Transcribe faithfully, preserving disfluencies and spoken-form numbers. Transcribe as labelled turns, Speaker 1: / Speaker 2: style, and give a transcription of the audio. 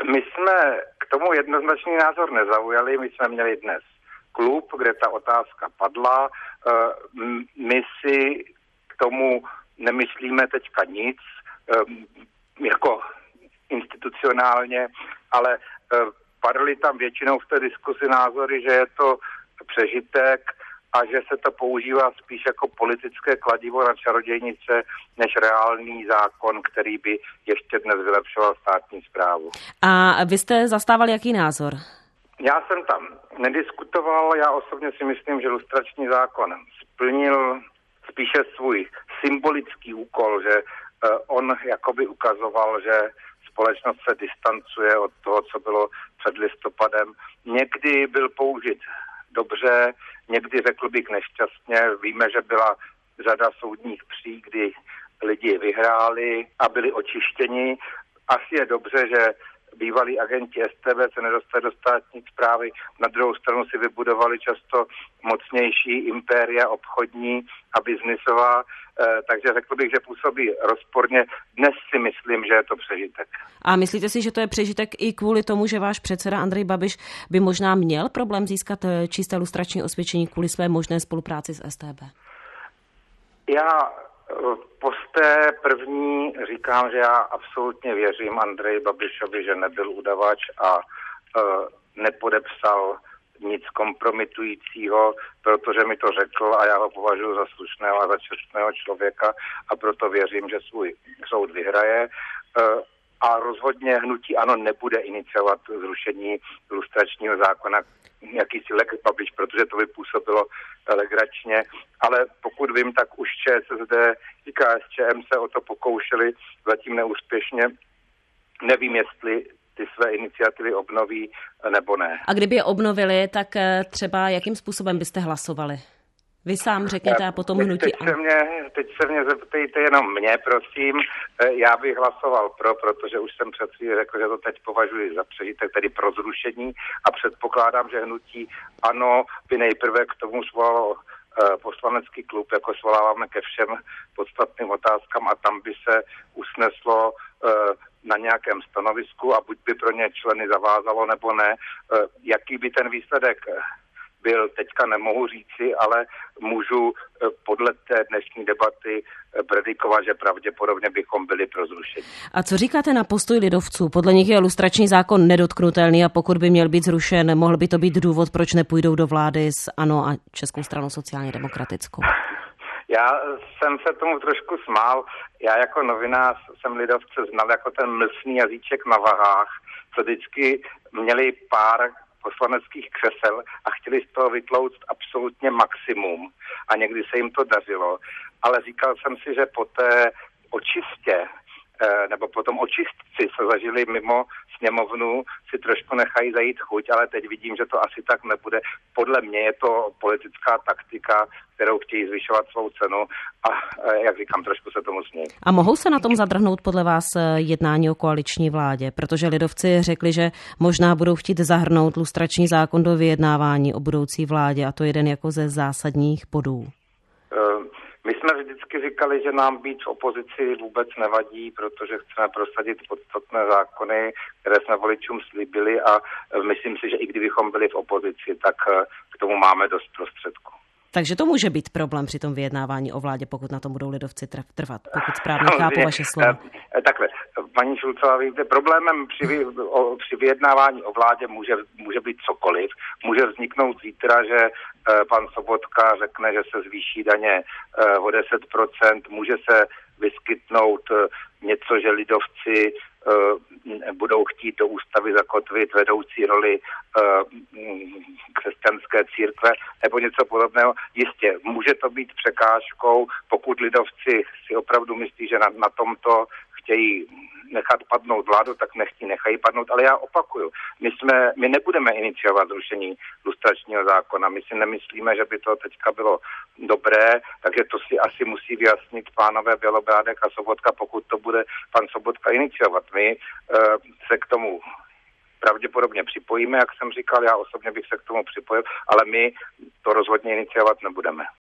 Speaker 1: My jsme k tomu jednoznačný názor nezaujali, my jsme měli dnes klub, kde ta otázka padla. My si k tomu nemyslíme teďka nic, jako institucionálně, ale padaly tam většinou v té diskusi názory, že je to přežitek a že se to používá spíš jako politické kladivo na čarodějnice, než reálný zákon, který by ještě dnes vylepšoval státní správu.
Speaker 2: A vy jste zastával jaký názor?
Speaker 1: Já jsem tam nediskutoval, já osobně si myslím, že lustrační zákon splnil spíše svůj symbolický úkol, že on jakoby ukazoval, že společnost se distancuje od toho, co bylo před listopadem. Někdy byl použit dobře, někdy řekl bych nešťastně. Víme, že byla řada soudních pří, kdy lidi vyhráli a byli očištěni. Asi je dobře, že bývalí agenti S T B se nedostali do státní správy, na druhou stranu si vybudovali často mocnější impéria obchodní a biznisová, eh, takže řekl bych, že působí rozporně. Dnes si myslím, že je to přežitek.
Speaker 2: A myslíte si, že to je přežitek i kvůli tomu, že váš předseda Andrej Babiš by možná měl problém získat čisté lustrační osvědčení kvůli své možné spolupráci s S T B?
Speaker 1: Já po té první říkám, že já absolutně věřím Andreji Babišovi, že nebyl udavač a uh, nepodepsal nic kompromitujícího, protože mi to řekl a já ho považuji za slušného a za čestného člověka a proto věřím, že svůj soud vyhraje. Uh, a rozhodně hnutí ANO nebude iniciovat zrušení lustračního zákona jakýsi lex Babiš, protože to by působilo legračně, ale pokud vím, tak už ČSSD i K S Č M se o to pokoušeli, zatím neúspěšně. Nevím, jestli ty své iniciativy obnoví nebo ne.
Speaker 2: A kdyby je obnovili, tak třeba jakým způsobem byste hlasovali? Vy sám řekněte a potom hnutí.
Speaker 1: Teď se mě, teď se mě zeptejte jenom mě, prosím. Já bych hlasoval pro, protože už jsem před chvílí řekl, že to teď považuji za přežitek, tedy pro zrušení a předpokládám, že hnutí ANO by nejprve k tomu svolalo poslanecký klub, jako svoláváme ke všem podstatným otázkám a tam by se usneslo na nějakém stanovisku a buď by pro ně členy zavázalo nebo ne. Jaký by ten výsledek byl, teďka nemohu říci, ale můžu podle té dnešní debaty predikovat, že pravděpodobně bychom byli pro zrušení.
Speaker 2: A co říkáte na postoj lidovců? Podle nich je lustrační zákon nedotknutelný a pokud by měl být zrušen, mohl by to být důvod, proč nepůjdou do vlády s ANO a Českou stranou sociálně demokratickou.
Speaker 1: Já jsem se tomu trošku smál. Já jako novinář jsem lidovce znal jako ten mlsný jazyček na vahách, co vždycky měli pár poslaneckých křesel a chtěli z toho vytlouct absolutně maximum a někdy se jim to dařilo, ale říkal jsem si, že po té očistě nebo potom očistci se zažili mimo sněmovnu, si trošku nechají zajít chuť, ale teď vidím, že to asi tak nebude. Podle mě je to politická taktika, kterou chtějí zvyšovat svou cenu a jak říkám, trošku se tomu smějí.
Speaker 2: A mohou se na tom zadrhnout podle vás jednání o koaliční vládě? Protože lidovci řekli, že možná budou chtít zahrnout lustrační zákon do vyjednávání o budoucí vládě a to jeden jako ze zásadních bodů.
Speaker 1: My jsme vždycky říkali, že nám být v opozici vůbec nevadí, protože chceme prosadit podstatné zákony, které jsme voličům slíbili a myslím si, že i kdybychom byli v opozici, tak k tomu máme dost prostředků.
Speaker 2: Takže to může být problém při tom vyjednávání o vládě, pokud na tom budou lidovci trvat, pokud správně chápu vaše slova.
Speaker 1: Takhle, paní Šulcová, víte, problémem při, vy, o, při vyjednávání o vládě může, může být cokoliv. Může vzniknout zítra, že e, pan Sobotka řekne, že se zvýší daně e, o deset procent, může se vyskytnout e, něco, že lidovci e, budou chtít do ústavy zakotvit vedoucí roli e, křesťanské církve nebo něco podobného. Jistě, může to být překážkou, pokud lidovci si opravdu myslí, že na, na tomto chtějí nechat padnout vládu, tak nechtí, nechají padnout, ale já opakuju, my jsme, my nebudeme iniciovat zrušení lustračního zákona, my si nemyslíme, že by to teďka bylo dobré, takže to si asi musí vyjasnit pánové Bělobrádek a Sobotka, pokud to bude pan Sobotka iniciovat. My e, se k tomu pravděpodobně připojíme, jak jsem říkal, já osobně bych se k tomu připojil, ale my to rozhodně iniciovat nebudeme.